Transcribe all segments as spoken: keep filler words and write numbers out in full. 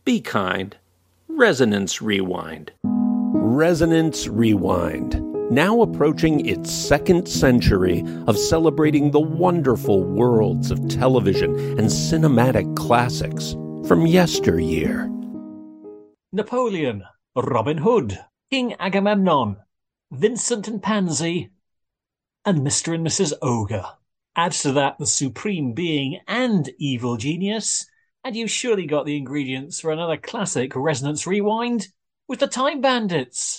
Be kind. Resonance Rewind. Resonance Rewind. Now approaching its second century of celebrating the wonderful worlds of television and cinematic classics from yesteryear. Napoleon, Robin Hood, King Agamemnon, Vincent and Pansy, and Mister and Missus Ogre. Add to that the supreme being and evil genius, and you've surely got the ingredients for another classic Resonance Rewind with the Time Bandits.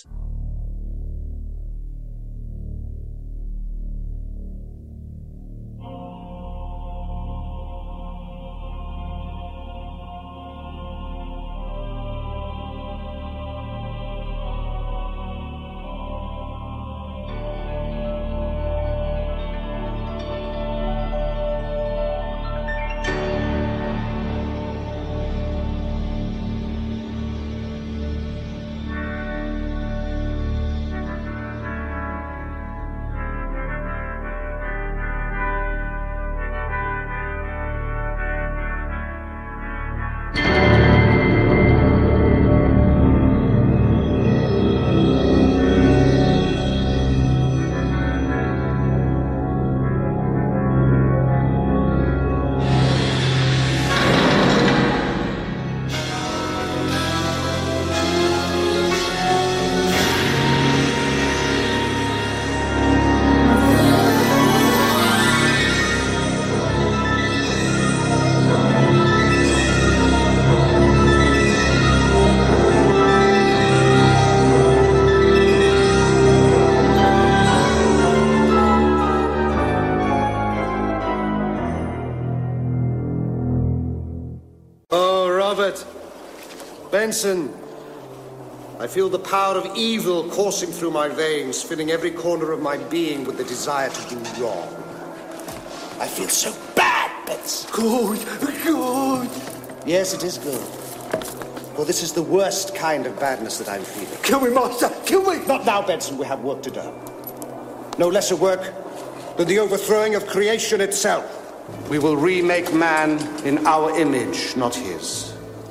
Benson, I feel the power of evil coursing through my veins, filling every corner of my being with the desire to do wrong. I feel so bad, Benson. Good, good. Yes, it is good. For this is the worst kind of badness that I'm feeling. Kill me, Master, kill me! Not now, Benson, we have work to do. No lesser work than the overthrowing of creation itself. We will remake man in our image, not his.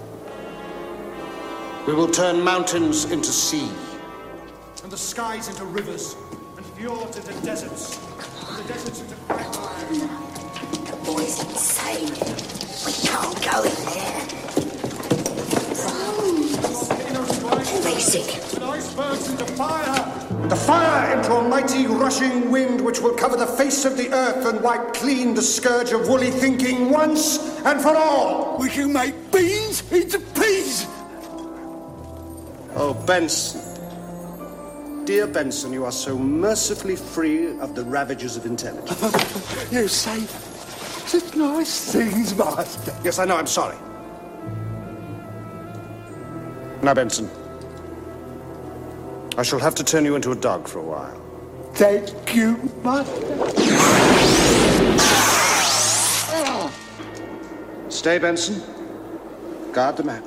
We will turn mountains into sea. And the skies into rivers, and fjords into deserts, and the deserts into quagmires. The boy's insane. We can't go in there. Rose. Basic. And icebergs into fire. And the fire into a mighty rushing wind which will cover the face of the earth and wipe clean the scourge of woolly thinking once and for all. We can make beans into peas. Oh, Benson. Dear Benson, you are so mercifully free of the ravages of intelligence. You say such nice things, Master. Yes, I know, I'm sorry. Now, Benson, I shall have to turn you into a dog for a while. Thank you, Master. Stay, Benson. Guard the man.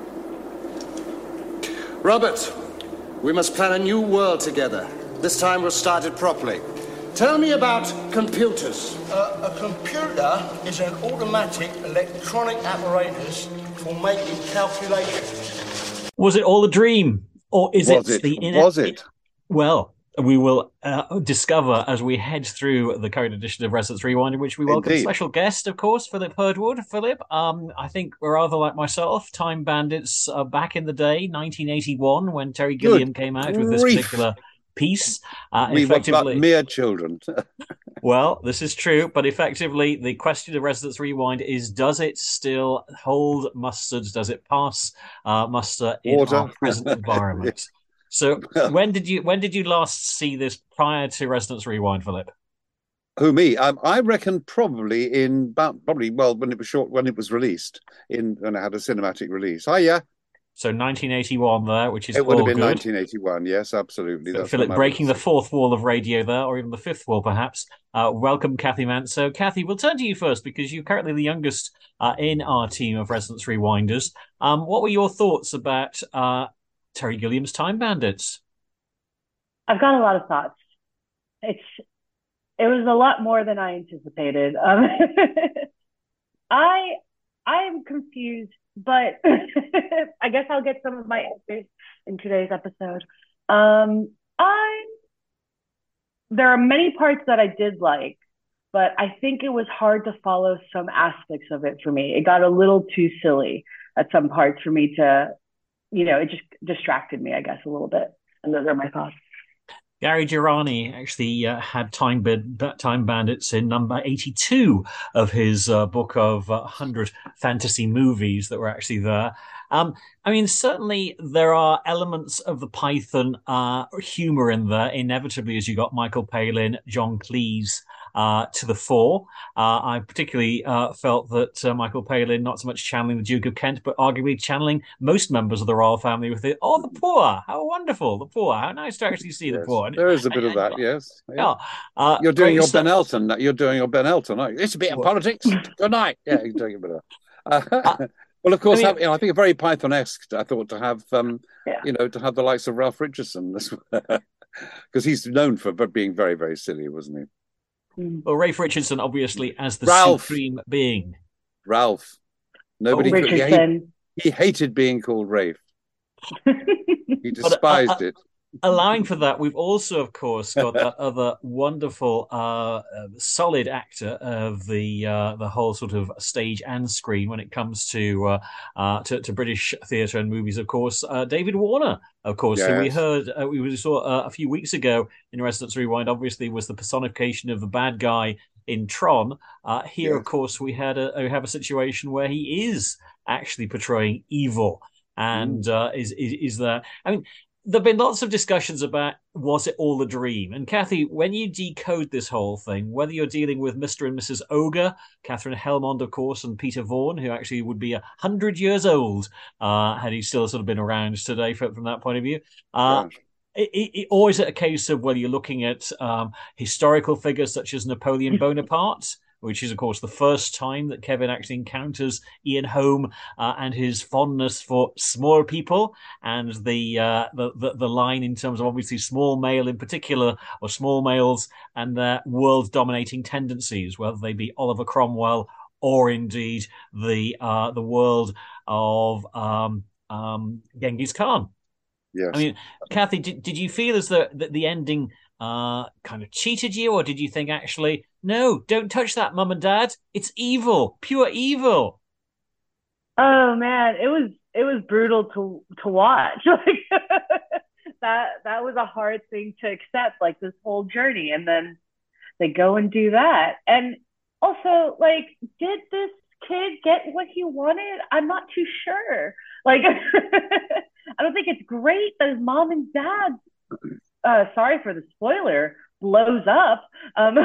Robert, we must plan a new world together. This time we'll start it properly. Tell me about computers. Uh, a computer is an automatic electronic apparatus for making calculations. Was it all a dream? Or is was it, it the... In- was it? Well, we will uh, discover as we head through the current edition of Resonance Rewind, in which we welcome Indeed. a special guest, of course, Philip Herdwood. Philip, um, I think rather like myself, Time Bandits uh, back in the day, nineteen eighty-one, when Terry Gilliam Good came out with this grief. particular piece. Uh, We were effectively, but mere children. well, this is true, but effectively, the question of Resonance Rewind is: does it still hold mustard? Does it pass uh, muster in Water. our present environment? So, when did you when did you last see this prior to Resonance Rewind, Philip? Who me? Um, I reckon probably in about probably well when it was short when it was released in when it had a cinematic release. Oh yeah, So nineteen eighty-one there, which is it would all have been good. nineteen eighty-one. Yes, absolutely. So That's Philip when I breaking the was- fourth wall of radio there, or even the fifth wall, perhaps. Uh, welcome, Kathy Manso. Kathy, we'll turn to you first because you're currently the youngest uh, in our team of Resonance Rewinders. Um, what were your thoughts about uh, Terry Gilliam's Time Bandits? I've got a lot of thoughts. It's it was a lot more than I anticipated. Um, I I'm confused, but I guess I'll get some of my answers in today's episode. Um, I there are many parts that I did like, but I think it was hard to follow some aspects of it for me. It got a little too silly at some parts for me to, you know, it just distracted me, I guess, a little bit. And those are my thoughts. Gary Girani actually uh, had Time, Bid- Time Bandits in number eighty-two of his uh, book of uh, one hundred fantasy movies that were actually there. Um, I mean, certainly there are elements of the Python uh, humor in there, inevitably, as you got Michael Palin, John Cleese uh, to the fore. Uh, I particularly uh, felt that uh, Michael Palin, not so much channeling the Duke of Kent, but arguably channeling most members of the royal family with it. Oh, the poor! How wonderful, the poor! How nice to actually see yes, the poor. There is a bit and, of that, and, yes. Yeah, yeah. Uh, you're doing your stuff. Ben Elton. You're doing your Ben Elton. Aren't you? It's a bit of well, politics. Good night. Yeah, you're doing a bit of. Uh, uh, well, of course, I, mean, have, you know, I think very Python-esque. I thought to have, um, yeah. you know, to have the likes of Ralph Richardson, because he's known for being very, very silly, wasn't he? Well, Rafe Richardson, obviously, as the Ralph. supreme being. Ralph. Nobody. Oh, could, he, hated, he hated being called Rafe. He despised but, uh, it. Allowing for that, we've also, of course, got that other wonderful, uh, uh, solid actor of the uh, the whole sort of stage and screen when it comes to uh, uh, to, to British theatre and movies. Of course, uh, David Warner, of course, yes. who we heard uh, we saw uh, a few weeks ago in Resonance Rewind. Obviously, was the personification of the bad guy in Tron. Uh, here, yes. of course, we had a we have a situation where he is actually portraying evil, and mm. uh, is, is is there? I mean. There have been lots of discussions about was it all a dream? And Kathy, when you decode this whole thing, whether you're dealing with Mister and Missus Ogre, Catherine Helmond, of course, and Peter Vaughan, who actually would be a hundred years old uh, had he still sort of been around today from, from that point of view. Uh, it, it, or is it a case of whether you're looking at um, historical figures such as Napoleon Bonaparte, which is, of course, the first time that Kevin actually encounters Ian Holm uh, and his fondness for small people, and the, uh, the the the line in terms of obviously small male in particular, or small males and their world-dominating tendencies, whether they be Oliver Cromwell or indeed the uh, the world of um, um, Genghis Khan. Yes. I mean, Kathy, did, did you feel as though that the ending uh, kind of cheated you, or did you think actually, no, don't touch that, Mum and Dad, it's evil, pure evil? Oh man, it was it was brutal to to watch. Like that that was a hard thing to accept, like this whole journey, and then they go and do that. And also, like, did this kid get what he wanted? I'm not too sure. Like, I don't think it's great that his mom and dad, uh, sorry for the spoiler, blows up. Um,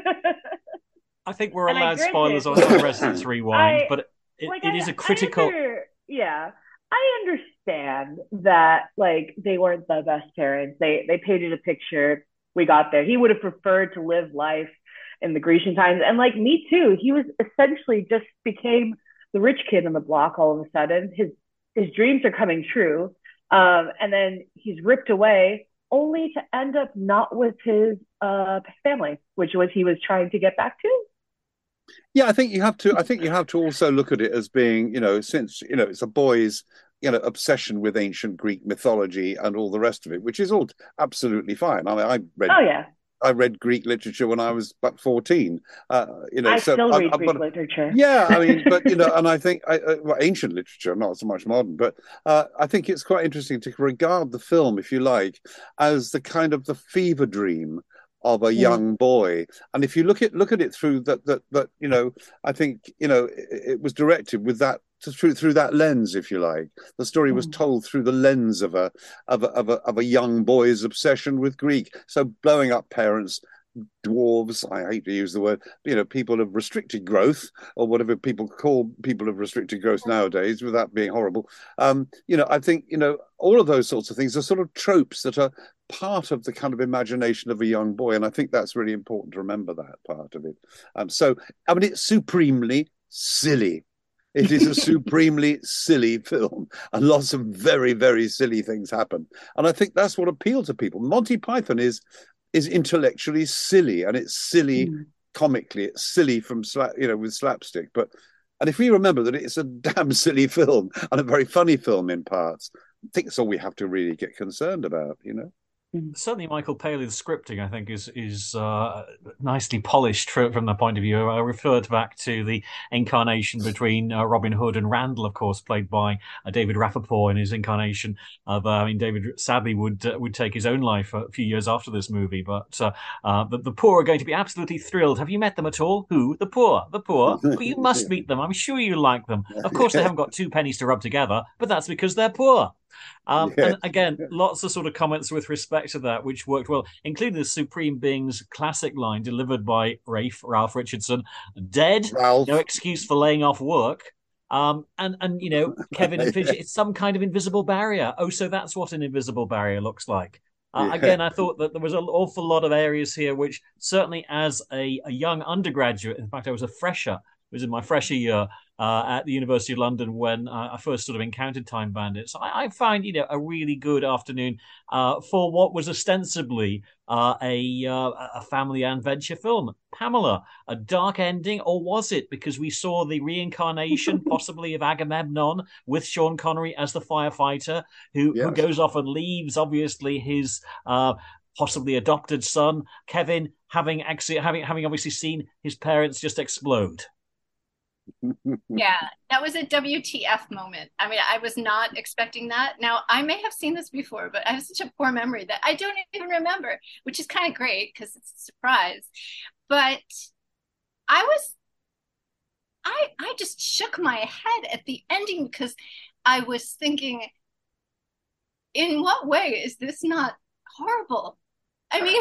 I think we're allowed spoilers on our Resonance Rewind, I, but it, like, it I, is a critical... I under, yeah, I understand that, like, they weren't the best parents. They, they painted a picture. We got there. He would have preferred to live life in the Grecian times. And, like, me too. He was essentially just became the rich kid on the block all of a sudden. His his dreams are coming true. Um, and then he's ripped away only to end up not with his uh, family, which was he was trying to get back to. Yeah, I think you have to. I think you have to also look at it as being, you know, since you know it's a boy's, you know, obsession with ancient Greek mythology and all the rest of it, which is all absolutely fine. I mean, I read. Oh yeah. I read Greek literature when I was about fourteen. Uh, you know, I so still read I, I, Greek but, literature. Yeah, I mean, but you know, and I think I, uh, well, ancient literature, not so much modern, but uh, I think it's quite interesting to regard the film, if you like, as the kind of the fever dream of a young mm. boy. And if you look at look at it through that that that you know, I think you know it, it was directed with that. Through through that lens, if you like, the story was told through the lens of a of a of a, of a young boy's obsession with Greek. So blowing up parents, dwarves. I hate to use the word, you know, people of restricted growth, or whatever people call people of restricted growth nowadays, without being horrible. Um, you know, I think you know all of those sorts of things are sort of tropes that are part of the kind of imagination of a young boy, and I think that's really important to remember that part of it. Um, so I mean, it's supremely silly. It is a supremely silly film, and lots of very, very silly things happen. And I think that's what appealed to people. Monty Python is is intellectually silly, and it's silly mm. comically. It's silly from slap, you know, with slapstick. But And if we remember that it's a damn silly film and a very funny film in parts, I think it's all we have to really get concerned about, you know? Certainly, Michael Paley's scripting, I think, is is uh, nicely polished from, from that point of view. I referred back to the incarnation between uh, Robin Hood and Randall, of course, played by uh, David Rappaport in his incarnation of. Uh, I mean, David sadly would uh, would take his own life a few years after this movie, but uh, uh, the, the poor are going to be absolutely thrilled. Have you met them at all? Who? The poor. The poor. Well, you must meet them. I'm sure you like them. Of course, they haven't got two pennies to rub together, but that's because they're poor. Um, yeah. And again, lots of sort of comments with respect to that, which worked well, including the Supreme Being's classic line delivered by Rafe, Ralph Richardson, dead, Ralph. No excuse for laying off work. Um, and, and, you know, Kevin and Finch, it's some kind of invisible barrier. Oh, so that's what an invisible barrier looks like. Uh, yeah. Again, I thought that there was an awful lot of areas here, which certainly as a, a young undergraduate, in fact, I was a fresher, it was in my fresher year, Uh, at the University of London when uh, I first sort of encountered Time Bandits. I, I find, you know, a really good afternoon uh, for what was ostensibly uh, a uh, a family adventure film. Pamela, a dark ending, or was it because we saw the reincarnation possibly of Agamemnon with Sean Connery as the firefighter who, yes. who goes off and leaves, obviously, his uh, possibly adopted son, Kevin, having actually having having obviously seen his parents just explode. Yeah, that was a W T F moment. I mean, I was not expecting that. Now, I may have seen this before, but I have such a poor memory that I don't even remember, which is kind of great because it's a surprise. But I was, I, I just shook my head at the ending because I was thinking, in what way is this not horrible? I mean,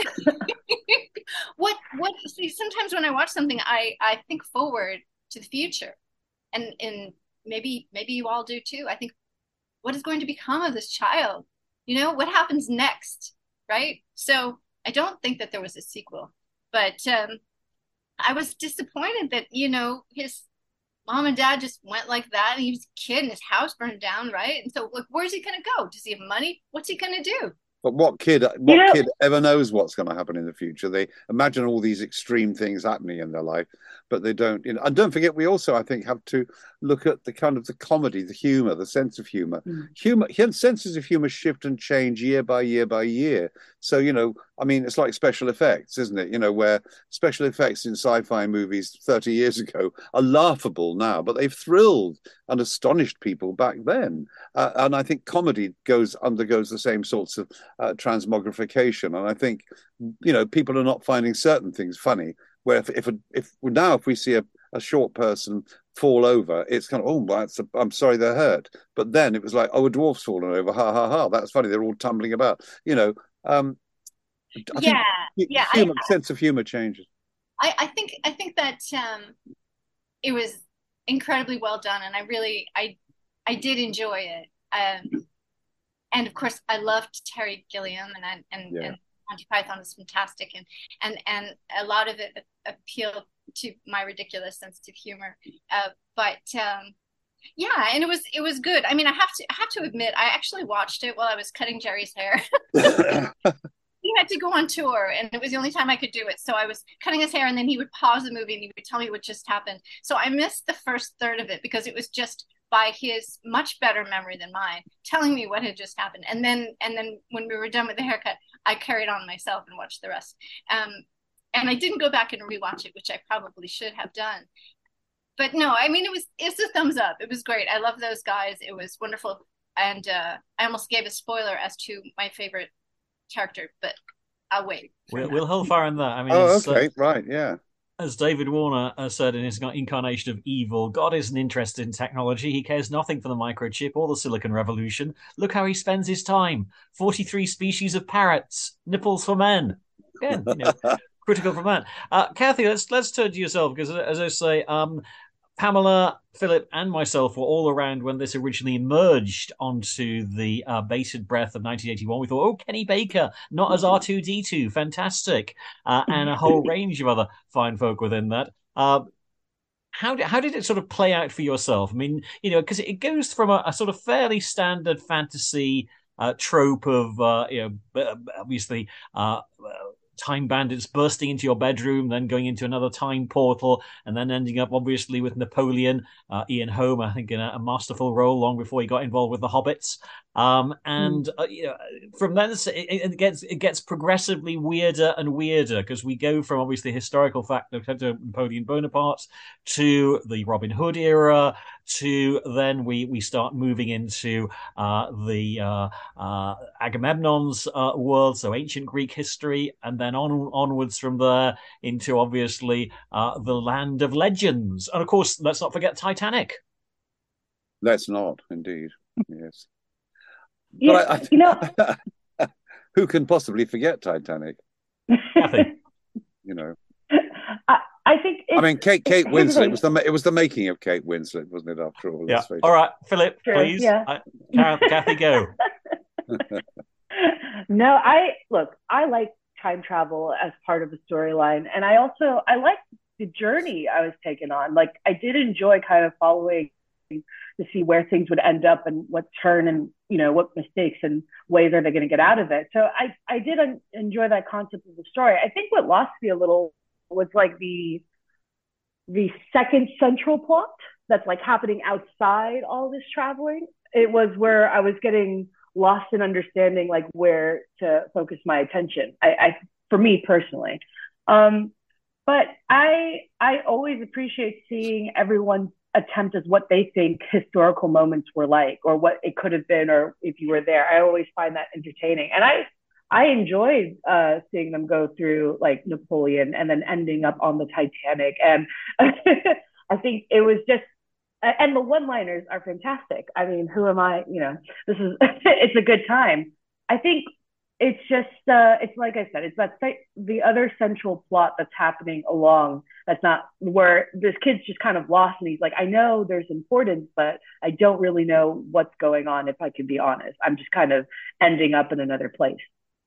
what, what, see, sometimes when I watch something, I, I think forward to the future, and and maybe maybe you all do too. I think, what is going to become of this child? You know, what happens next, right? So I don't think that there was a sequel, but um, I was disappointed that, you know, his mom and dad just went like that, and he was a kid, and his house burned down, right? And so, like, where's he going to go? Does he have money? What's he going to do? But what kid, what you know, kid ever knows what's going to happen in the future? They imagine all these extreme things happening in their life, but they don't. You know, and don't forget, we also, I think, have to look at the kind of the comedy, the humor, the sense of humor. Mm. Humor, senses of humor shift and change year by year by year. So, you know, I mean, it's like special effects, isn't it? You know, where special effects in sci-fi movies thirty years ago are laughable now, but they've thrilled and astonished people back then. Uh, and I think comedy goes undergoes the same sorts of uh, transmogrification. And I think, you know, people are not finding certain things funny. Where if if, if now if we see a, a short person fall over, it's kind of, oh, that's a, I'm sorry they're hurt. But then it was like, oh, a dwarf's fallen over, ha ha ha. That's funny. They're all tumbling about, you know. Um, I yeah, yeah. Humor, I, sense of humor changes. I, I think I think that um, it was incredibly well done, and I really I I did enjoy it. Um, and of course, I loved Terry Gilliam, and I, and, yeah. and Monty Python is fantastic, and and and a lot of it appealed to my ridiculous sense of humor. Uh, but um, yeah, and it was it was good. I mean, I have to I have to admit, I actually watched it while I was cutting Jerry's hair. He had to go on tour, and it was the only time I could do it. So I was cutting his hair, and then he would pause the movie and he would tell me what just happened. So I missed the first third of it because it was just by his much better memory than mine telling me what had just happened. And then and then when we were done with the haircut, I carried on myself and watched the rest. Um, and I didn't go back and rewatch it, which I probably should have done. But no, I mean, it was it's a thumbs up. It was great. I love those guys. It was wonderful. And uh, I almost gave a spoiler as to my favorite character, but I'll wait. We'll, we'll hold fire on that. I mean, oh, okay, uh, right, yeah. As David Warner uh, said in his incarnation of evil, God isn't interested in technology. He cares nothing for the microchip or the Silicon Revolution. Look how he spends his time. forty-three species of parrots. Nipples for men. Again, you know, critical for man. Uh, Kathy, let's let's turn to yourself, because as I say, um, Pamela, Philip, and myself were all around when this originally emerged onto the uh, bated breath of nineteen eighty-one. We thought, oh, Kenny Baker, not as R two D two, fantastic, uh, and a whole range of other fine folk within that. Uh, how did, how did it sort of play out for yourself? I mean, you know, because it goes from a, a sort of fairly standard fantasy uh, trope of, uh, you know, obviously, uh, time bandits bursting into your bedroom, then going into another time portal, and then ending up obviously with Napoleon, uh, Ian Holm, I think, in a, a masterful role long before he got involved with the Hobbits. Um, and uh, you know, from then it, it gets it gets progressively weirder and weirder, because we go from obviously historical fact of Napoleon Bonaparte to the Robin Hood era, to then we we start moving into uh, the uh, uh, Agamemnon's uh, world, so ancient Greek history, and then on onwards from there into obviously uh, the land of legends, and of course let's not forget Titanic. Let's not, indeed. Yes. Yeah, but I, I, you know, who can possibly forget Titanic? Nothing. You know. I, I think. I mean, Kate Kate Winslet was the it was the making of Kate Winslet, wasn't it? After all, yeah. All right, Philip, True. please. Yeah. I, Kathy, go. No, I look. I like time travel as part of the storyline, and I also I like the journey I was taken on. Like, I did enjoy kind of following to see where things would end up and what turn and, you know, what mistakes and ways are they going to get out of it. So I, I did un- enjoy that concept of the story. I think what lost me a little was like the, the second central plot that's like happening outside all this traveling. It was where I was getting lost in understanding like where to focus my attention. I, I for me personally. Um, but I, I always appreciate seeing everyone's attempt as what they think historical moments were like, or what it could have been, or if you were there. I always find that entertaining, and I I enjoyed uh, seeing them go through like Napoleon and then ending up on the Titanic, and I think it was just, and the one-liners are fantastic. I mean, who am I? You know, this is it's a good time. I think it's just uh, it's like I said, it's that the other central plot that's happening along. That's not where this kid's just kind of lost, and he's like, I know there's importance, but I don't really know what's going on. If I can be honest, I'm just kind of ending up in another place.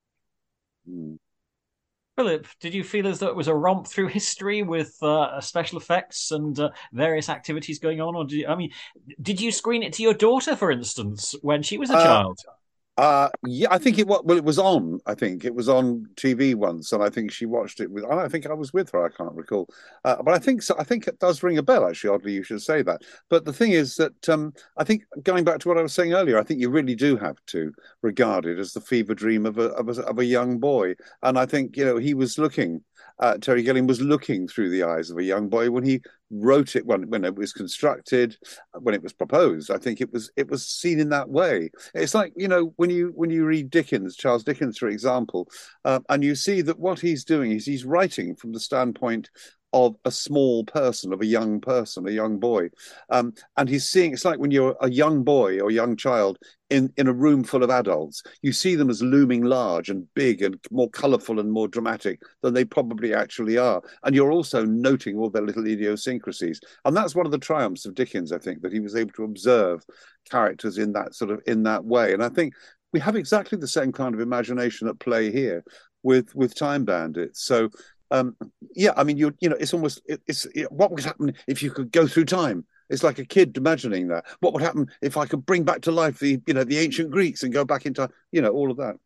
Mm. Philip, did you feel as though it was a romp through history with uh, special effects and uh, various activities going on, or did you, I mean, did you screen it to your daughter, for instance, when she was a uh, child? Uh, yeah, I think it was. Well, it was on. I think it was on T V once, and I think she watched it with. I think I was with her. I can't recall, uh, but I think so. I think it does ring a bell. Actually, oddly, you should say that. But the thing is that um, I think, going back to what I was saying earlier, I think you really do have to regard it as the fever dream of a of a, of a young boy. And I think, you know, he was looking. Uh, Terry Gilliam was looking through the eyes of a young boy when he wrote it, when when it was constructed, when it was proposed. I think it was it was seen in that way. It's like, you know, when you when you read Dickens, Charles Dickens, for example, uh, and you see that what he's doing is he's writing from the standpoint of a small person, of a young person, a young boy. Um, and he's seeing, it's like when you're a young boy or young child in, in a room full of adults, you see them as looming large and big and more colourful and more dramatic than they probably actually are. And you're also noting all their little idiosyncrasies. And that's one of the triumphs of Dickens, I think, that he was able to observe characters in that sort of, in that way. And I think we have exactly the same kind of imagination at play here with, with Time Bandits. So, Um, yeah, I mean, you you know, it's almost it, it's it, what would happen if you could go through time? It's like a kid imagining that. What would happen if I could bring back to life the you know the ancient Greeks and go back in time? You know, all of that.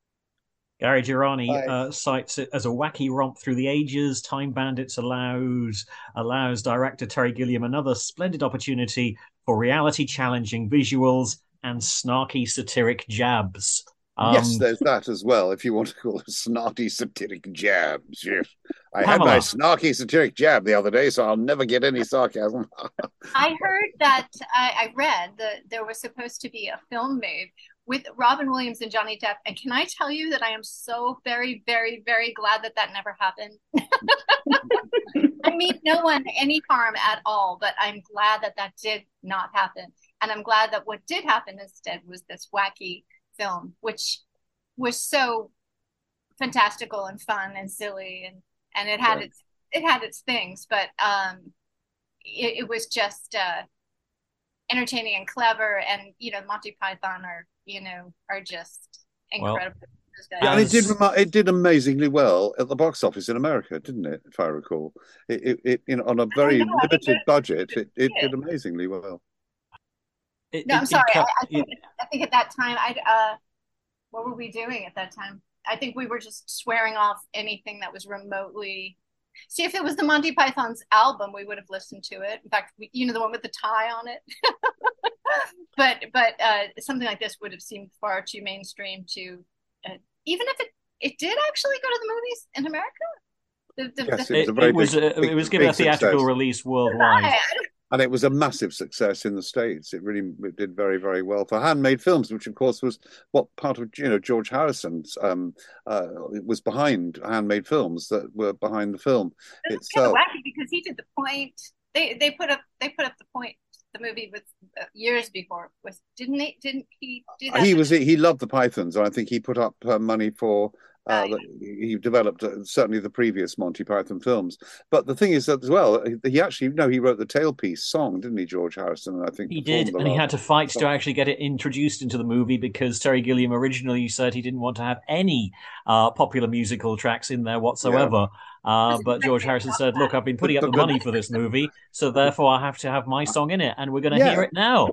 Gary Girani uh, cites it as a wacky romp through the ages. Time Bandits allows allows director Terry Gilliam another splendid opportunity for reality challenging visuals and snarky satiric jabs. Um, yes, there's that as well, if you want to call it snarky satiric jabs. Yes. I Pamela. had my snarky satiric jab the other day, so I'll never get any sarcasm. I heard that, I, I read that there was supposed to be a film made with Robin Williams and Johnny Depp. And can I tell you that I am so very, very, very glad that that never happened. I mean, no one any harm at all, but I'm glad that that did not happen. And I'm glad that what did happen instead was this wacky film, which was so fantastical and fun and silly, and and it had right. its it had its things, but um it, it was just uh entertaining and clever, and you know Monty Python are you know are just incredible. Well, yeah, and it did it did amazingly well at the box office in America, didn't it? If I recall, it it, it you know on a very know, limited budget, it, it did amazingly well. It, no, I'm sorry. Kept, I, I, think, I think at that time, I uh, what were we doing at that time? I think we were just swearing off anything that was remotely. See, if it was the Monty Python's album, we would have listened to it. In fact, we, you know, the one with the tie on it. but but uh, something like this would have seemed far too mainstream to, uh, even if it it did actually go to the movies in America. The, the, yes, the, it was a very it was, big, uh, big, it was given a theatrical success. release worldwide. And it was a massive success in the States. It really it did very, very well for handmade films, which of course was what part of you know George Harrison's um, uh, was behind handmade films that were behind the film it's itself. Kind of wacky because he did the Point. They they put up they put up the Point, the movie with uh, years before. Was didn't they? Didn't he do that? He was he loved the Pythons, and I think he put up uh, money for. Uh, Uh, he developed uh, certainly the previous Monty Python films, but the thing is that as well, he actually no, he wrote the Tailpiece song, didn't he, George Harrison? I think He did, and he had to fight to actually get it introduced into the movie because Terry Gilliam originally said he didn't want to have any uh, popular musical tracks in there whatsoever. Yeah. Uh, but George Harrison said, "Look, I've been putting up the money for this movie, so therefore I have to have my song in it, and we're going to yeah. hear it now."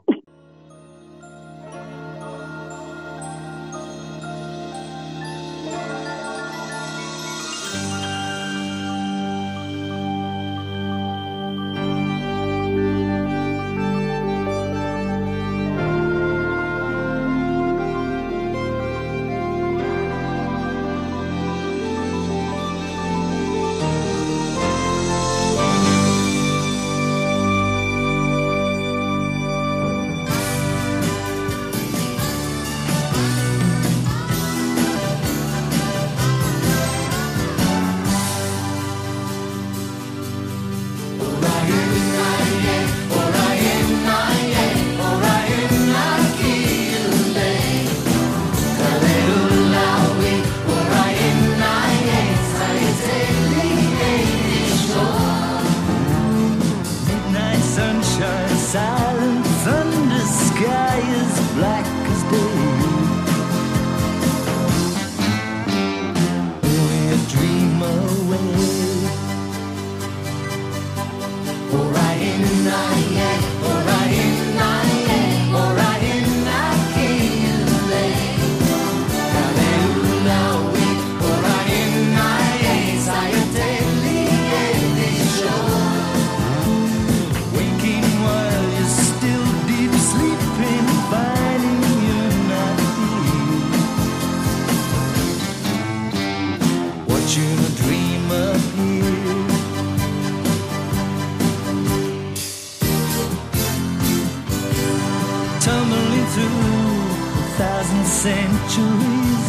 Centuries,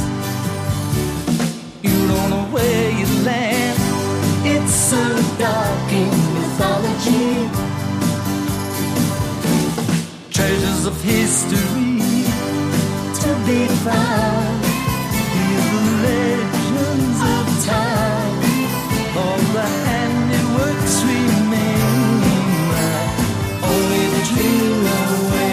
you don't know where you land. It's so dark in mythology. Treasures of history to be found. Hear the legends of time. All the handiworks remain. Only the dream away.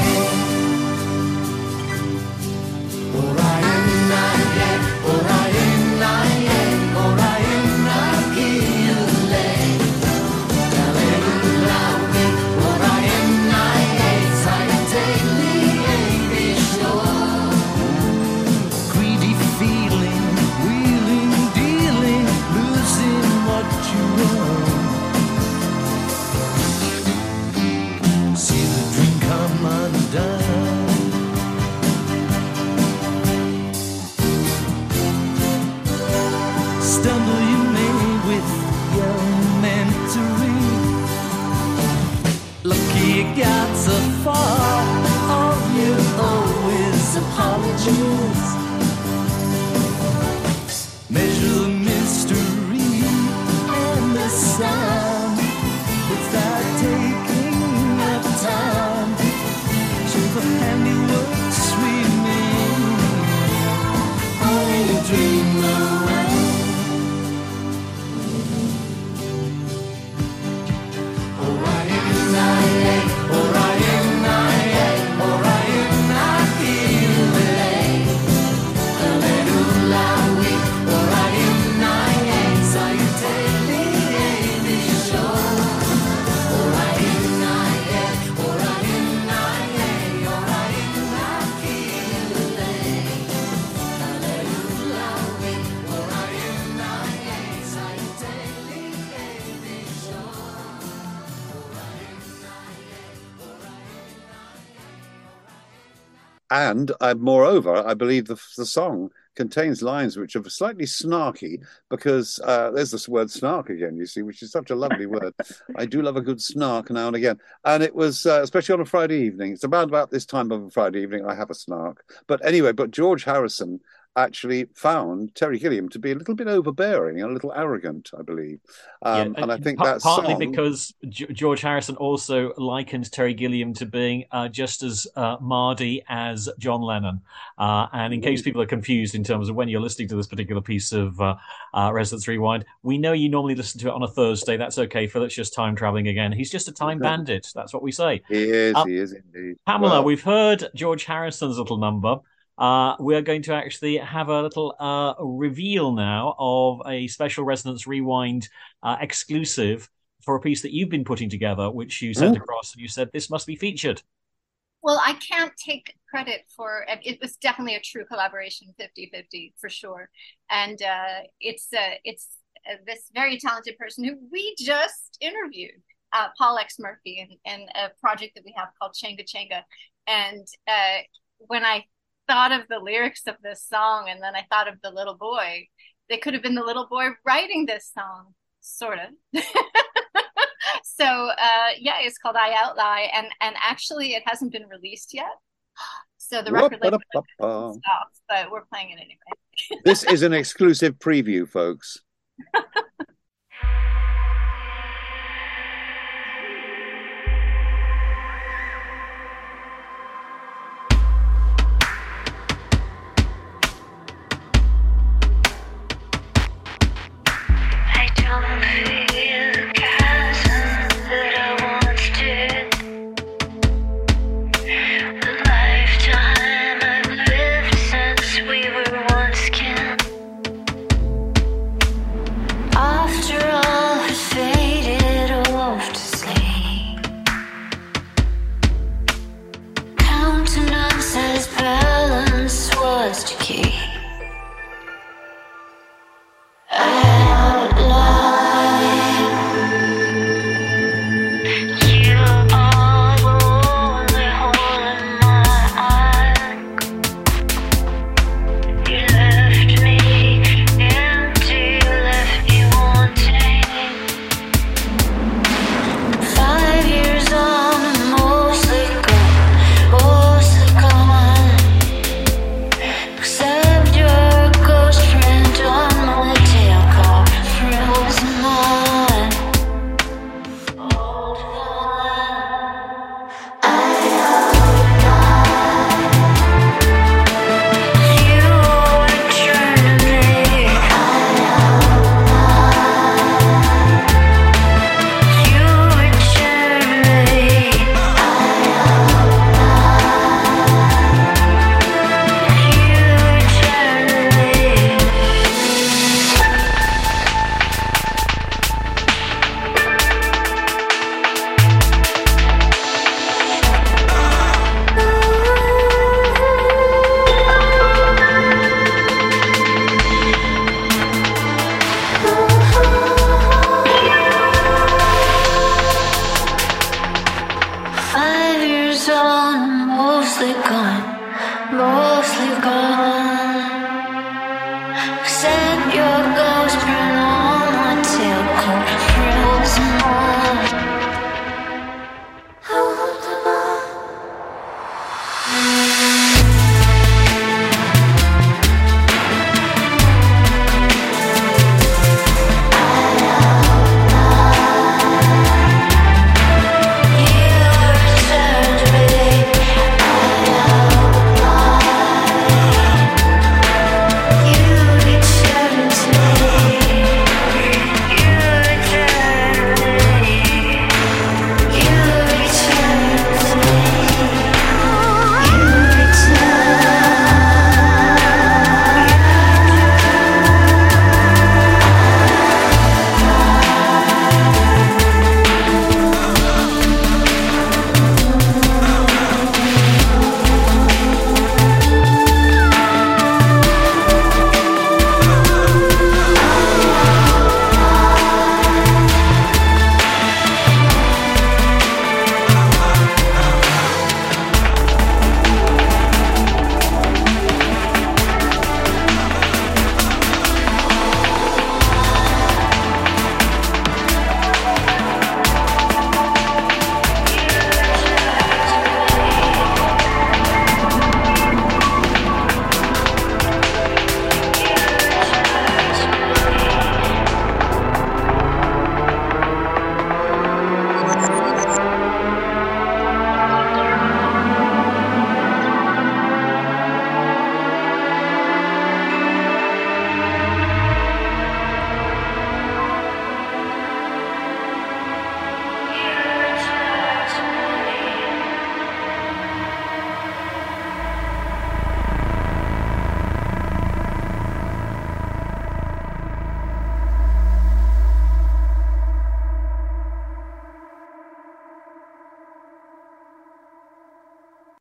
And uh, moreover, I believe the, the song contains lines which are slightly snarky because uh, there's this word snark again, you see, which is such a lovely word. I do love a good snark now and again. And it was, uh, especially on a Friday evening, it's about, about this time of a Friday evening, I have a snark. But anyway, but George Harrison actually found Terry Gilliam to be a little bit overbearing, a little arrogant, I believe. Um, yeah, and I think p- that partly song... because G- George Harrison also likened Terry Gilliam to being uh, just as uh, Mardy as John Lennon. Uh, and in case people are confused in terms of when you're listening to this particular piece of uh, uh, Resonance Rewind, we know you normally listen to it on a Thursday. That's okay. Philip's just time traveling again. He's just a time bandit. That's what we say. He is, uh, he is indeed. Pamela, Well, we've heard George Harrison's little number. Uh, we're going to actually have a little uh, reveal now of a special Resonance Rewind uh, exclusive for a piece that you've been putting together, which you sent Ooh. across, and you said this must be featured. Well, I can't take credit for it. It was definitely a true collaboration, fifty-fifty for sure. And uh, it's uh, it's uh, this very talented person who we just interviewed, uh, Paul X. Murphy, in, in a project that we have called Chenga Chenga. And uh, when I thought of the lyrics of this song, and then I thought of the little boy, they could have been the little boy writing this song, sort of. So uh, yeah, it's called I Outlie, and and actually it hasn't been released yet. So the record label stopped, but we're playing it anyway. This is an exclusive preview, folks.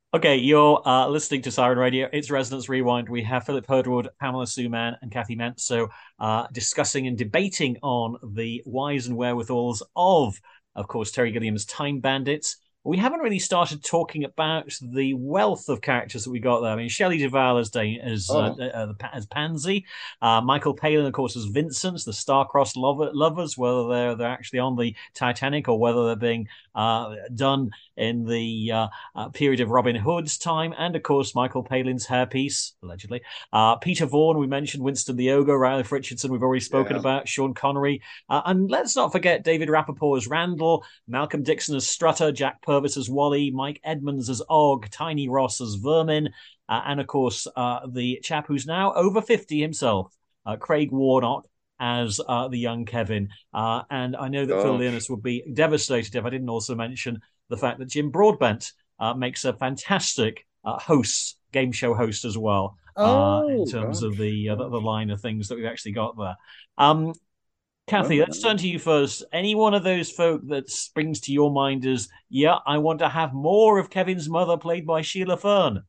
Okay, you're uh, listening to Siren Radio. It's Resonance Rewind. We have Philip Herdwood, Pamela Suman, and Kathy Manso uh, discussing and debating on the whys and wherewithals of, of course, Terry Gilliam's Time Bandits. We haven't really started talking about the wealth of characters that we got there. I mean, Shelley Duvall as, as, oh. uh, uh, as Pansy, uh, Michael Palin, of course, as Vincent, the star-crossed lover, lovers, whether they're they're actually on the Titanic or whether they're being uh, done in the uh, uh, period of Robin Hood's time, and of course Michael Palin's hairpiece, allegedly. Uh, Peter Vaughan, we mentioned Winston the Ogre, Ralph Richardson, we've already spoken yeah. about, Sean Connery, uh, and let's not forget David Rappaport as Randall, Malcolm Dixon as Strutter, Jack Purvis as Wally, Mike Edmonds as Og, Tiny Ross as Vermin, uh, and of course uh, the chap who's now over fifty himself, uh, Craig Warnock, as uh, the young Kevin. Uh, and I know that Gosh. Phil Leonis would be devastated if I didn't also mention the fact that Jim Broadbent uh, makes a fantastic uh, host, game show host as well, uh, oh, in terms gosh. of the, uh, the the line of things that we've actually got there. Um, Kathy, oh, let's turn to you first. Any one of those folk that springs to your mind as, yeah, I want to have more of Kevin's mother played by Sheila Fern?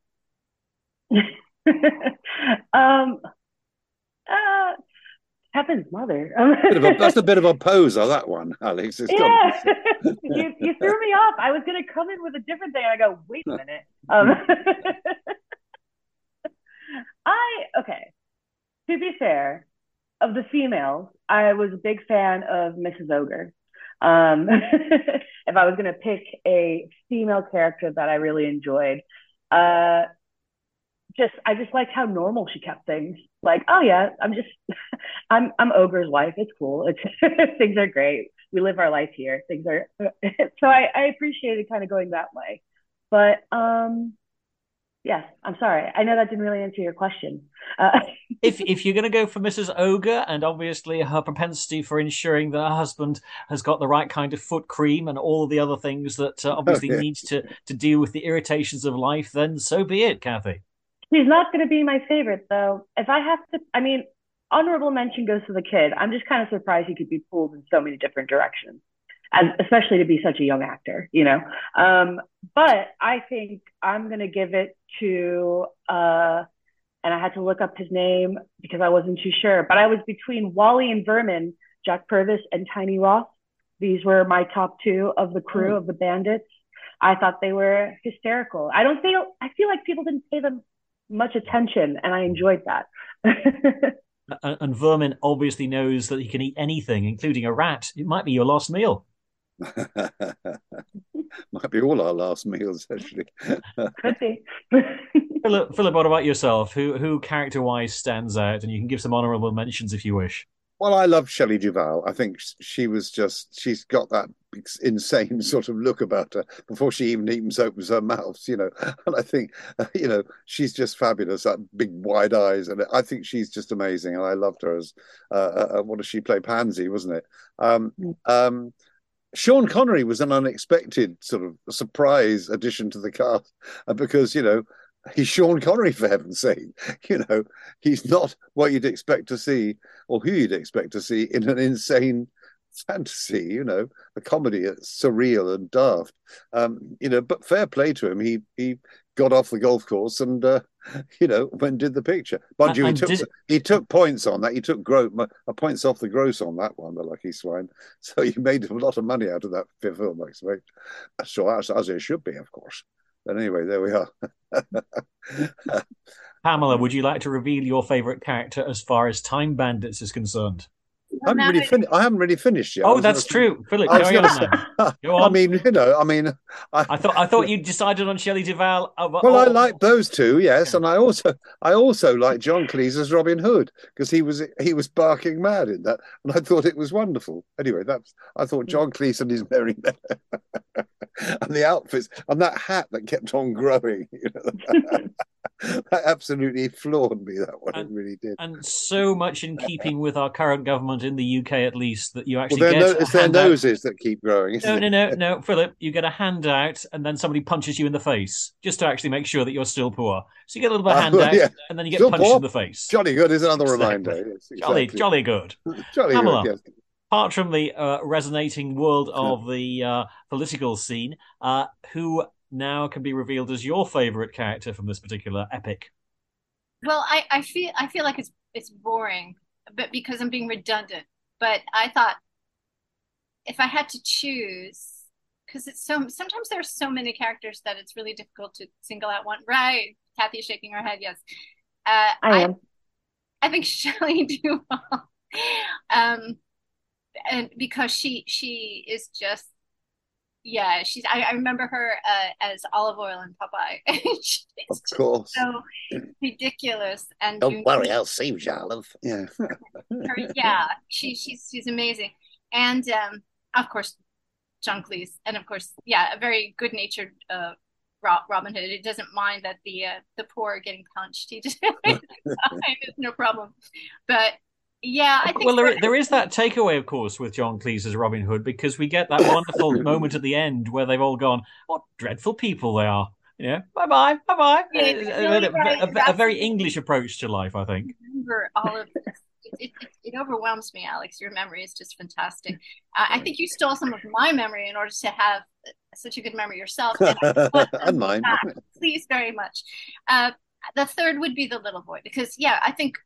um, uh, Kevin's mother. Bit of a, that's a bit of a poser, that one, Alex. It's yeah, you, you threw me off. I was going to come in with a different thing. I go, wait a minute. Um, I, okay, to be fair, of the females, I was a big fan of Missus Ogre. Um, if I was going to pick a female character that I really enjoyed, uh, just I just liked how normal she kept things. Like, oh yeah, I'm just, I'm I'm Ogre's wife. It's cool. It's things are great. We live our life here. Things are so I, I appreciated kind of going that way. But um, yes, I'm sorry. I know that didn't really answer your question. Uh, if if you're going to go for Missus Ogre, and obviously her propensity for ensuring that her husband has got the right kind of foot cream and all the other things that uh, obviously oh, yeah. needs to to deal with the irritations of life, then so be it, Kathy. He's not going to be my favorite, though. If I have to, I mean, honorable mention goes to the kid. I'm just kind of surprised he could be pulled in so many different directions, and especially to be such a young actor, you know. Um, but I think I'm going to give it to, uh, and I had to look up his name because I wasn't too sure, but I was between Wally and Vermin, Jack Purvis and Tiny Ross. These were my top two of the crew, oh. of the Bandits. I thought they were hysterical. I don't feel, I feel like people didn't pay them much attention, and I enjoyed that. And Vermin obviously knows that he can eat anything, including a rat. It might be your last meal. Might be all our last meals, actually. Could be. Philip, Philip, what about yourself? Who, who character-wise stands out? And you can give some honourable mentions if you wish. Well, I love Shelley Duvall. I think she was just, she's got that insane sort of look about her before she even even opens her mouth, you know. And I think, you know, she's just fabulous, that big wide eyes. And I think she's just amazing. And I loved her as, uh, uh, what does she play? Pansy, wasn't it? Um, um, Sean Connery was an unexpected sort of surprise addition to the cast uh, because, you know, he's Sean Connery, for heaven's sake. You know, he's not what you'd expect to see or who you'd expect to see in an insane fantasy, you know, a comedy that's surreal and daft. Um, you know, but fair play to him. He he got off the golf course and, uh, you know, went and did the picture. But you, he, took, did... he took points on that. He took gro- uh, points off the gross on that one, the lucky swine. So he made a lot of money out of that film, I expect. So as, as it should be, of course. But anyway, there we are. Pamela, would you like to reveal your favourite character as far as Time Bandits is concerned? I haven't really fin- I haven't really finished yet. Oh, that's true. Philip, carry on, say, man. Go on. I mean, you know, I mean, I, I thought I thought you decided on Shelley Duvall. Oh, well, oh. I like those two, yes, and I also I also like John Cleese as Robin Hood because he was he was barking mad in that, and I thought it was wonderful. Anyway, that's I thought John Cleese and his merry men and the outfits and that hat that kept on growing. You know? That absolutely floored me, that one. And, it really did. And so much in keeping with our current government in the U K, at least, that you actually well, get no, it's their noses that keep growing. No, no, no, no, Philip, you get a handout and then somebody punches you in the face just to actually make sure that you're still poor. So you get a little bit of handout uh, yeah. and then you get still punched poor. in the face. Jolly good is another exactly. reminder. Yes, exactly. Jolly, jolly good. Jolly Pamela, good, yes. Apart from the uh, resonating world of the uh, political scene, uh, who now can be revealed as your favourite character from this particular epic. Well, I, I feel I feel like it's it's boring, but because I'm being redundant. But I thought if I had to choose, because it's so sometimes there are so many characters that it's really difficult to single out one. Right? Kathy is shaking her head. Yes, uh, I am. I, I think Shelley Duvall, um, and because she she is just yeah she's I, I remember her uh, as Olive Oyl in Popeye. She's Of course. so ridiculous and Don't unique. worry, I'll save you, Olive. Yeah. Her, yeah, she she's she's amazing, and um, of course, John Cleese, and of course, yeah, a very good-natured uh, Robin Hood. It doesn't mind that the uh, the poor are getting punched. He just it's no problem. But yeah, I think well, there, there is that takeaway, of course, with John Cleese as Robin Hood, because we get that wonderful moment at the end where they've all gone, "What dreadful people they are." You know, bye bye, bye bye. Really a, right. a, a, a very English approach to life, I think. Remember all of this. It, it, it overwhelms me, Alex. Your memory is just fantastic. Uh, I think you stole some of my memory in order to have such a good memory yourself. And, and mine. Please, very much. Uh, the third would be the little boy, because, yeah, I think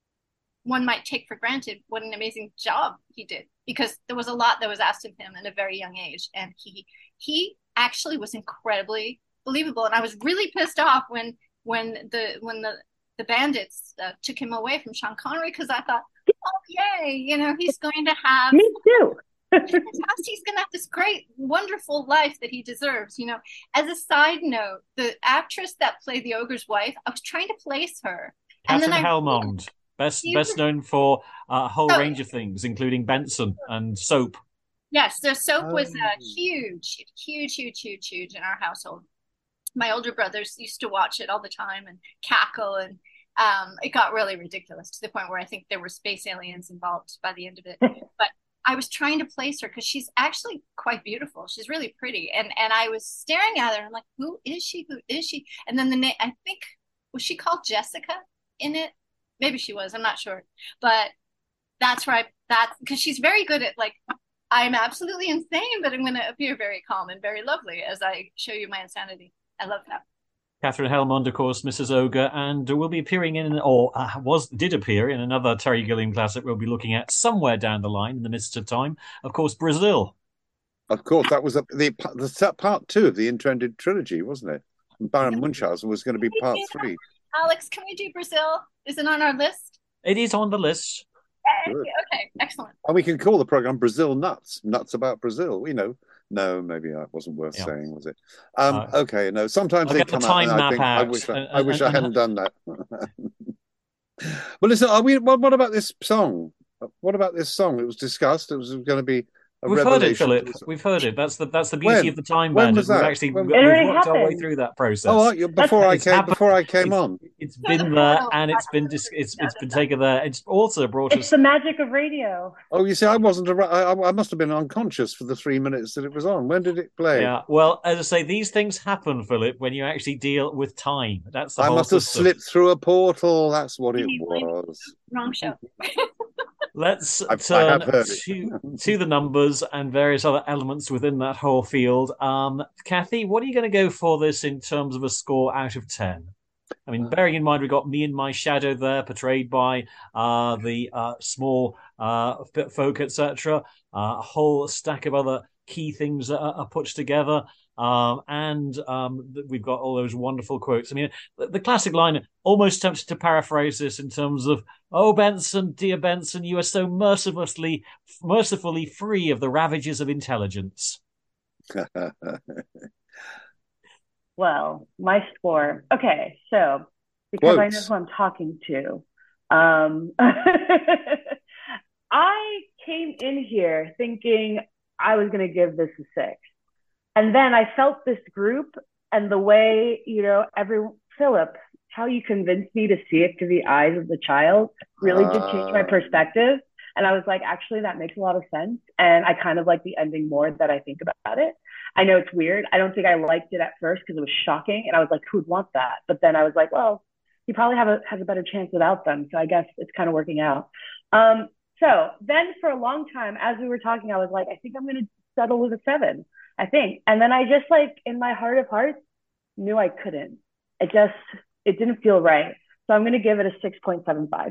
one might take for granted what an amazing job he did, because there was a lot that was asked of him at a very young age, and he he actually was incredibly believable. And I was really pissed off when when the when the the bandits uh, took him away from Sean Connery, because I thought, oh yay, you know, he's going to have me too. he's going to have this great, wonderful life that he deserves. You know, as a side note, the actress that played the ogre's wife, I was trying to place her. Catherine and then I, Helmond, best best known for a whole so, range of things, including Benson and Soap. Yes, so Soap was uh, huge, huge, huge, huge, huge in our household. My older brothers used to watch it all the time and cackle, and um, it got really ridiculous to the point where I think there were space aliens involved by the end of it. But I was trying to place her because she's actually quite beautiful. She's really pretty, and and I was staring at her and I'm like, who is she? Who is she? And then the name, I think, was she called Jessica in it? Maybe she was. I'm not sure, but that's where I that because she's very good at like. I'm absolutely insane, but I'm going to appear very calm and very lovely as I show you my insanity. I love that. Catherine Helmond, of course, Missus Ogre, and will be appearing in, or uh, was did appear in another Terry Gilliam classic we'll be looking at somewhere down the line in the midst of time. Of course, Brazil. Of course, that was a, the the part two of the Intended trilogy, wasn't it? And Baron Munchausen was going to be part three. Alex, can we do Brazil? Is it on our list? It is on the list. Okay, okay, excellent. And we can call the program Brazil Nuts. Nuts about Brazil, you know. No, maybe that wasn't worth yeah. saying, was it? Um, uh, okay, no. Sometimes I'll they come the out, and I think, out I wish, I, and, I, wish and, I hadn't done that. Well, listen, are we, what, what about this song? What about this song? It was discussed. It was going to be a We've revelation. heard it, Philip. We've heard it. That's the that's the beauty when? of the time when band. was that? We've actually when, we've worked our way through that process. Oh, before I it's came happened. before I came it's, on. It's been there and it's been dis- it's it's been taken there. It's also brought it's us. the magic of radio. Oh, you see, I wasn't. A, I, I must have been unconscious for the three minutes that it was on. When did it play? Yeah. Well, as I say, these things happen, Philip, when you actually deal with time. That's the I whole must have system. slipped through a portal. That's what it was. Wrong show. Let's I've, turn to, to the numbers and various other elements within that whole field. Um, Kathy, what are you going to go for this in terms of a score out of ten? I mean, bearing in mind we've got Me and My Shadow there, portrayed by uh, the uh, small uh, folk, et cetera. Uh, a whole stack of other key things that are, are put together. Um, and um, we've got all those wonderful quotes. I mean, the, the classic line, almost tempted to paraphrase this in terms of, "Oh, Benson, dear Benson, you are so mercilessly, mercifully free of the ravages of intelligence." Well, my score. Okay, so because Quotes. I know who I'm talking to, um, I came in here thinking I was going to give this a six. And then I felt this group and the way, you know, every Philip, how you convinced me to see it through the eyes of the child really uh, did change my perspective. And I was like, actually, that makes a lot of sense. And I kind of like the ending more that I think about it. I know it's weird. I don't think I liked it at first because it was shocking. And I was like, who'd want that? But then I was like, well, you probably have a, has a better chance without them. So I guess it's kind of working out. Um, so then for a long time, as we were talking, I was like, I think I'm going to settle with a seven. I think. And then I just like in my heart of hearts knew I couldn't. It just it didn't feel right. So I'm going to give it a six point seven five.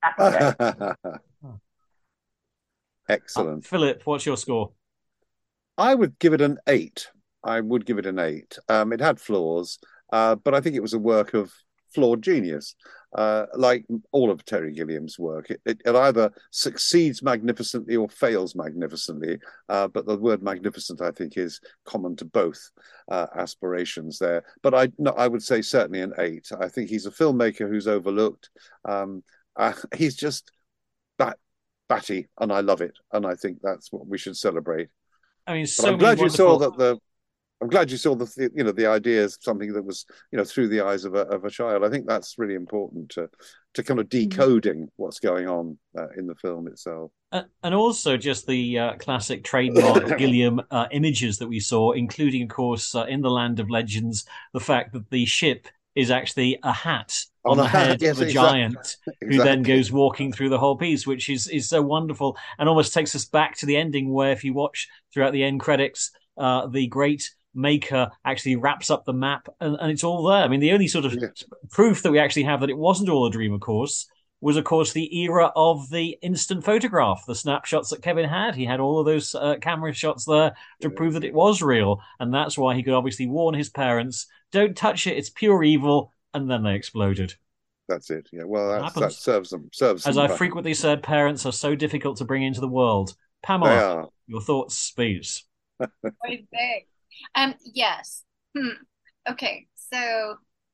Excellent. Uh, Philip, what's your score? I would give it an eight. I would give it an eight. Um, it had flaws, uh, but I think it was a work of flawed genius. Uh, like all of Terry Gilliam's work, it, it, it either succeeds magnificently or fails magnificently. Uh, but the word magnificent, I think, is common to both uh, aspirations there. But I, no, I would say certainly an eight. I think he's a filmmaker who's overlooked. Um, uh, he's just bat, batty, and I love it. And I think that's what we should celebrate. I mean, so but I'm glad wonderful... you saw that the. I'm glad you saw the, you know, the idea as something that was, you know, through the eyes of a of a child. I think that's really important to to kind of decoding what's going on uh, in the film itself. Uh, and also just the uh, classic trademark Gilliam uh, images that we saw, including, of course, uh, in the Land of Legends, the fact that the ship is actually a hat on, on the head yes, of a exactly. giant exactly. who then goes walking through the whole piece, which is is so wonderful and almost takes us back to the ending where, if you watch throughout the end credits, uh, the great maker actually wraps up the map and, and it's all there. I mean, the only sort of yeah. proof that we actually have that it wasn't all a dream, of course, was, of course, the era of the instant photograph, the snapshots that Kevin had. He had all of those uh, camera shots there to yeah. prove that it was real. And that's why he could obviously warn his parents, don't touch it, it's pure evil. And then they exploded. That's it. Yeah, well, that's, that serves them. Serves As them I back. frequently said, parents are so difficult to bring into the world. Pamela, your thoughts, please. Very big. Um, yes. Hmm. Okay. So,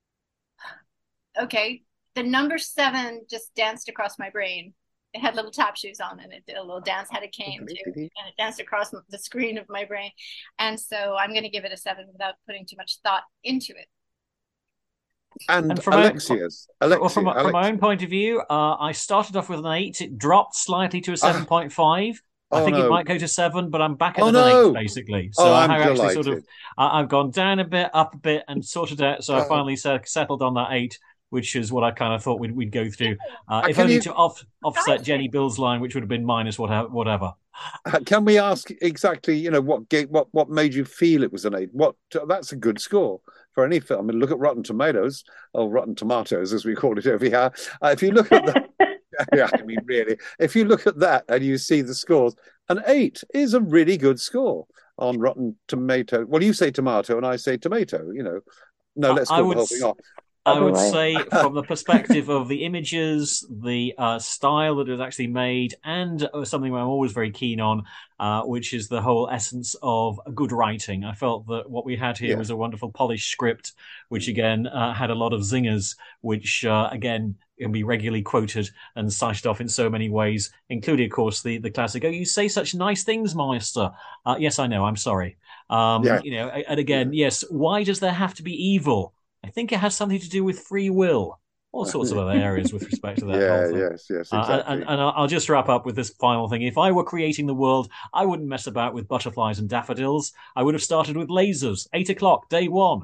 okay. The number seven just danced across my brain. It had little tap shoes on and it did a little dance, had a cane too, and it danced across the screen of my brain. And so I'm going to give it a seven without putting too much thought into it. And, and from Alexia's, my, Alexia, well, from, Alexia. from my own point of view, uh, I started off with an eight. It dropped slightly to a seven point five. I Oh, think no. it might go to seven, but I'm back at Oh, an no. eight, basically. So Oh, I I'm have actually delighted. sort of, I I've gone down a bit, up a bit, and sorted out. So I Oh. finally set, settled on that eight, which is what I kind of thought we'd, we'd go through. Uh, Uh, if can only you- to off, offset Jenny Bill's line, which would have been minus whatever. whatever. Uh, Can we ask exactly, you know, what ga- what what made you feel it was an eight? What that's a good score for any film. I mean, look at Rotten Tomatoes, or Rotten Tomatoes, as we call it over here. Uh, if you look at the, yeah, I mean, really, if you look at that and you see the scores, an eight is a really good score on Rotten Tomato. Well, you say tomato and I say tomato. You know, no, let's I call would the whole thing s- off. I would Otherwise- say, from the perspective of the images, the uh, style that it was actually made, and uh, something I'm always very keen on, uh, which is the whole essence of good writing. I felt that what we had here Yeah. was a wonderful polished script, which again uh, had a lot of zingers, which uh, again can be regularly quoted and cited off in so many ways, including, of course, the the classic, "Oh, you say such nice things, Meister." Uh, yes, I know. I'm sorry. Um, Yeah. You know, and again, yes. Why does there have to be evil? I think it has something to do with free will, all sorts of other areas with respect to that Yeah, whole thing. yes, yes, Uh, exactly. and, and I'll just wrap up with this final thing. If I were creating the world, I wouldn't mess about with butterflies and daffodils. I would have started with lasers. Eight o'clock, day one.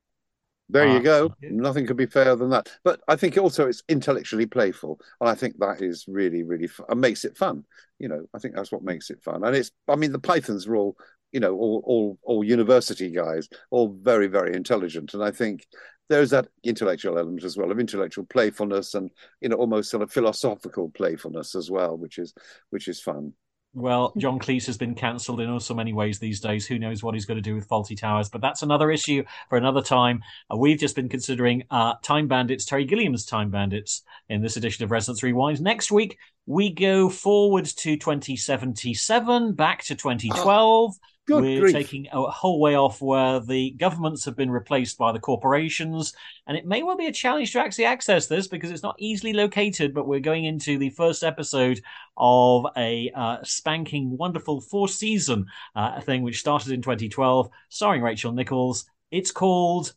There you Ah, go. yeah. Nothing could be fairer than that. But I think also it's intellectually playful, and I think that is really, really fun. And makes it fun. You know, I think that's what makes it fun. And it's, I mean, the Pythons are all, you know, all all all university guys, all very, very intelligent. And I think there's that intellectual element as well of intellectual playfulness, and you know, almost sort of philosophical playfulness as well, which is which is fun. Well, John Cleese has been cancelled in so many ways these days. Who knows what he's going to do with Fawlty Towers? But that's another issue for another time. Uh, we've just been considering uh, Time Bandits, Terry Gilliam's Time Bandits, in this edition of Resonance Rewind. Next week, we go forward to twenty seventy-seven, back to twenty twelve. Good We're grief. taking a whole way off where the governments have been replaced by the corporations. And it may well be a challenge to actually access this because it's not easily located, but we're going into the first episode of a uh, spanking, wonderful four-season uh, thing which started in twenty twelve, starring Rachel Nichols. It's called...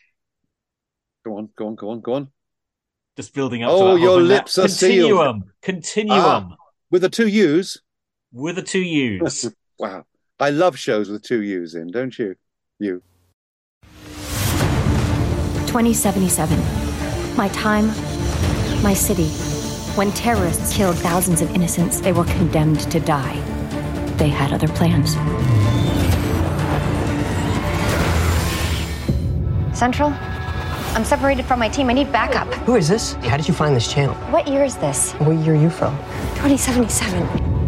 Go on, go on, go on, go on. Just building up Oh, to that whole your thing, that lips are sealed. Continuum. Continuum. Ah. With the two U's. With the two U's. Wow. I love shows with two U's in, don't you? You. twenty seventy-seven. My time, my city. When terrorists killed thousands of innocents, they were condemned to die. They had other plans. Central? I'm separated from my team. I need backup. Who is this? How did you find this channel? What year is this? What year are you from? twenty seventy-seven.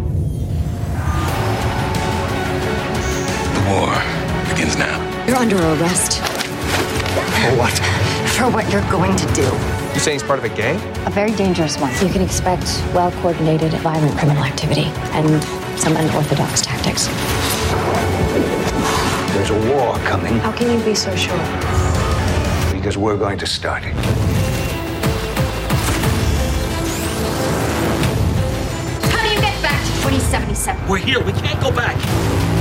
The war begins now. You're under arrest. For what? For what you're going to do. You saying he's part of a gang? A very dangerous one. You can expect well-coordinated, violent criminal activity and some unorthodox tactics. There's a war coming How can you be so sure? because we're going to start it. How do you get back to twenty seventy-seven? We're here. We can't go back.